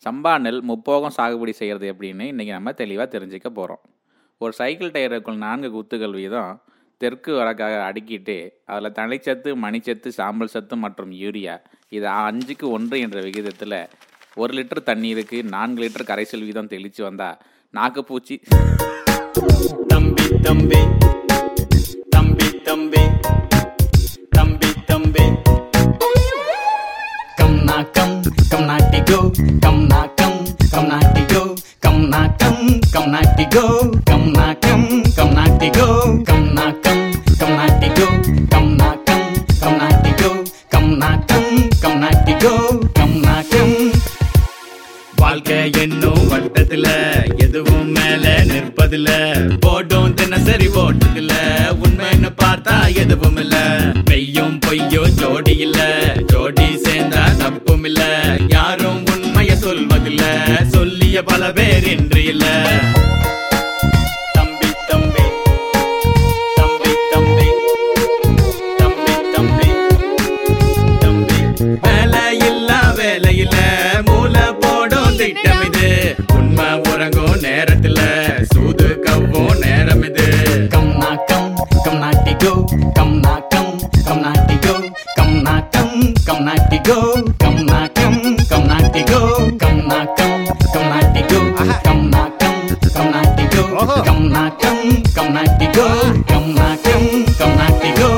சம்பா நெல் முப்போகம் சாகுபடி செய்கிறது எப்படின்னு இன்றைக்கி நம்ம தெளிவாக தெரிஞ்சுக்க போகிறோம். ஒரு சைக்கிள் டயருக்குள் 4 குத்துகள் வீதம் தெற்கு வடக்காக அடுக்கிட்டு அதில் தனிச்சத்து, மணிச்சத்து, சாம்பல் சத்து மற்றும் யூரியா இது 5க்கு 1 என்ற விகிதத்தில் 1 லிட்டர் தண்ணீருக்கு 4 லிட்டர் கரைசல் வீதம் தெளித்து வந்தால் நாக்குப்பூச்சி தம்பி தம்பி தம்பி தம்பி தம்பி தம்பி கம் நா கம் கம் நாட்டி கோ கம் நா கம் கம் நாட்டி கோ கம் நா கம் கம் நாட்டி கோ கம் நா கம் கம் நாட்டி கோ கம் நா கம் கம் நாட்டி கோ கம் நா கம் கம் நாட்டி கோ கம் நா கம் கம் நாட்டி கோ கம் நா கம். வாழ்க்கை என்னும் வட்டத்துல எதுவும் மேல நிற்பதில்ல, போட்டும் தினசரி ஓட்டதில்ல, உண்மைன்னு பார்த்தா எதுவும் இல்ல, மெய்யும் பொய்யும் ஜோடி இல்ல, ஜோடி சேர்ந்தா தப்பும் இல்ல, யாரும் உண்மைய சொல்வதில்ல, சொல்லிய பல பேர் இன்று இல்ல. தம்பி தம்பி தம்பி தம்பி தம்பி தம்பி தம்பி வேலையில்ல வேலையில்ல மூளை போடும் திட்டம் இது, உண்மை உறங்கும் நேரத்துல சூது கவ்வும் நேரம் இது. கம் நா கம் கம் நாட்டி கோ கம் நா கம் கம் நாட்டி கோ கம் நா கம் கம் நாட்டி கோ கம் நா கம் கம் நாட்டி கோ கம் நா கம் கம் நாட்டி கோ கம் நா கம் கம் நாட்டி கோ கம் நா கம் கம் நாட்டி கோ கம் நா கம் கம் நாட்டி கோ.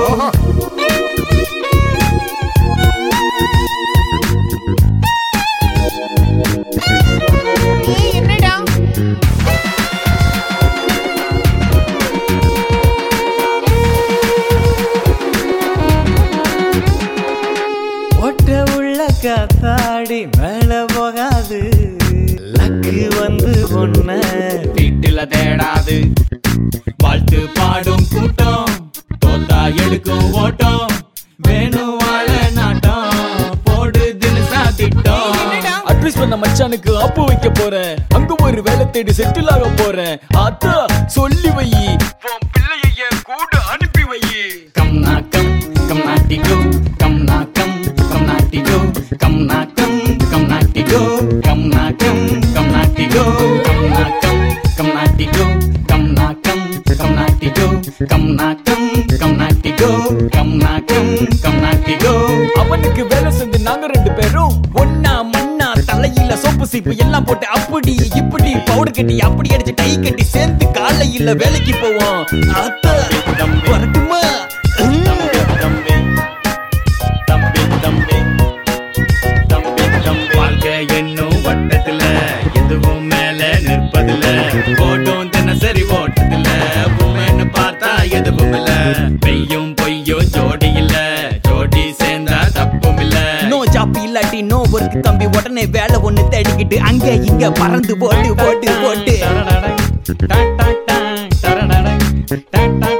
ஒட்ட உள்ள காத்தாடி மேல போகாது, லக்கு வந்து பொண்ண வீட்டுல தேடாது, வாழ்த்து பாடும் கூட்டம் தோத்தா எடுக்கும் ஓட்டம், வேணும் வாழ நாட்டம் போடு தினசா திட்டம். அட்வைஸ் பண்ண மச்சானுக்கு அப்பு வைக்க போறேன், அங்க ஒரு வேலை தேடி செட்டில் ஆக போறேன், அத்தா சொல்லி வை உன் பிள்ளைய கூட அனுப்பி வை. கம் நா கம் கம் நாட்டி கோ கம் நா கம் கம் நாட்டி கோ கம் நா கம் கம் நாட்டி கோ கம் நா கம் கம் நாட்டி கோ கம் நா கம் கம் நாட்டி கோ கம் நா கம் கம் நாட்டி கோ கம் நா கம் கம் நாட்டி கோ கம் நா கம் கம் நாட்டி கோ. அவனுக்கு வேலை செஞ்சு நாங்க 2 பேரும் ஒன்னா மண்ணா தலையில சோப்பு சீப்பு எல்லாம் போட்டு அப்படி இப்படி பவுடர் கட்டி அப்படி அடிச்சு டை கட்டி சேர்ந்து காலையில வேலைக்கு போவோம். அத்தா வரட்டுமா? தம்பி தம்பி தம்பி தம்பி தம்பி வாழ்க்கை என்னும் வட்டத்துல எதுவும் மேல நிற்பதில்ல, போட்டும் தினசரி ஓட்டதில்ல, உண்மைன்னு பார்த்தா எதுவும் இல்ல, பெய்யும் பொய்யும் ஜோடி இல்ல, ஜோடி சேர்ந்தா தப்பும் இல்ல. நோ ஜாப் இல்லாட்டி நோ ஒர்க் தம்பி, உடனே வேலை ஒண்ணு தேடிக்கிட்டு அங்க இங்க பறந்து போட்டு போட்டு போட்டு